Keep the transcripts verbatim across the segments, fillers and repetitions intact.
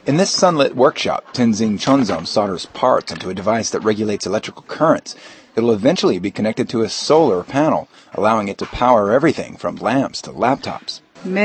In this sunlit workshop, Tenzing Chonzom solders parts into a device that regulates electrical currents. It'll eventually be connected to a solar panel, allowing it to power everything from lamps to laptops.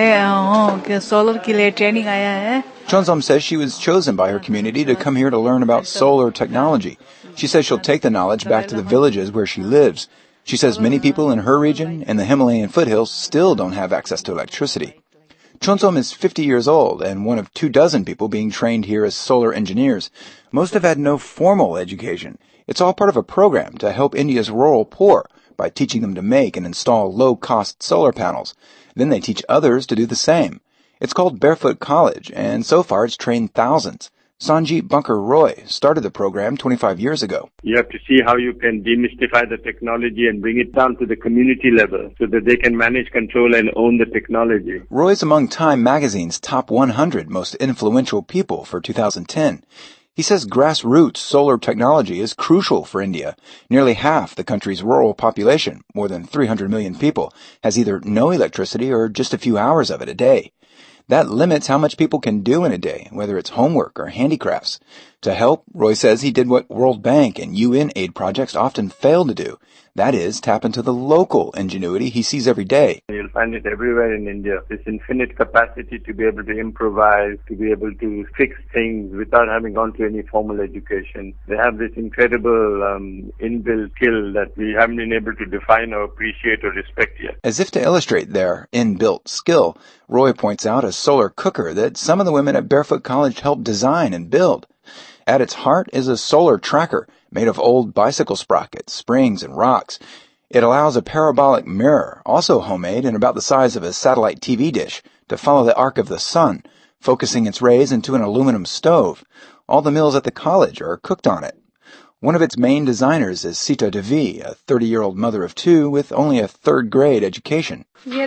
Chonzom says she was chosen by her community to come here to learn about solar technology. She says she'll take the knowledge back to the villages where she lives. She says many people in her region and the Himalayan foothills still don't have access to electricity. Chonzom is fifty years old and one of two dozen people being trained here as solar engineers. Most have had no formal education. It's all part of a program to help India's rural poor by teaching them to make and install low-cost solar panels. Then they teach others to do the same. It's called Barefoot College, and so far it's trained thousands. Sanjeet Bunker Roy started the program twenty-five years ago. You have to see how you can demystify the technology and bring it down to the community level so that they can manage, control, and own the technology. Roy's among Time magazine's top one hundred most influential people for two thousand ten. He says grassroots solar technology is crucial for India. Nearly half the country's rural population, more than three hundred million people, has either no electricity or just a few hours of it a day. That limits how much people can do in a day, whether it's homework or handicrafts. To help, Roy says he did what World Bank and U N aid projects often fail to do. That is, tap into the local ingenuity he sees every day. You'll find it everywhere in India. This infinite capacity to be able to improvise, to be able to fix things without having gone to any formal education. They have this incredible um, inbuilt skill that we haven't been able to define or appreciate or respect yet. As if to illustrate their inbuilt skill, Roy points out a solar cooker that some of the women at Barefoot College helped design and build. At its heart is a solar tracker made of old bicycle sprockets, springs, and rocks. It allows a parabolic mirror, also homemade and about the size of a satellite T V dish, to follow the arc of the sun, focusing its rays into an aluminum stove. All the meals at the college are cooked on it. One of its main designers is Sita Devi, a thirty-year-old mother of two with only a third-grade education. She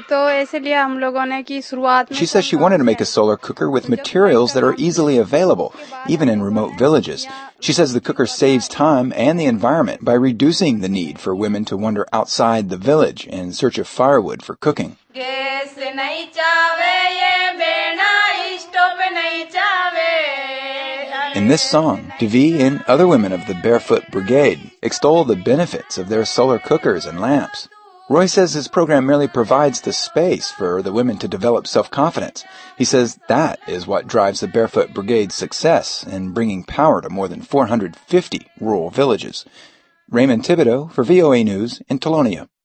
says she wanted to make a solar cooker with materials that are easily available, even in remote villages. She says the cooker saves time and the environment by reducing the need for women to wander outside the village in search of firewood for cooking. In this song, Devi and other women of the Barefoot Brigade extol the benefits of their solar cookers and lamps. Roy says his program merely provides the space for the women to develop self-confidence. He says that is what drives the Barefoot Brigade's success in bringing power to more than four hundred fifty rural villages. Raymond Thibodeau for V O A News in Tolonia.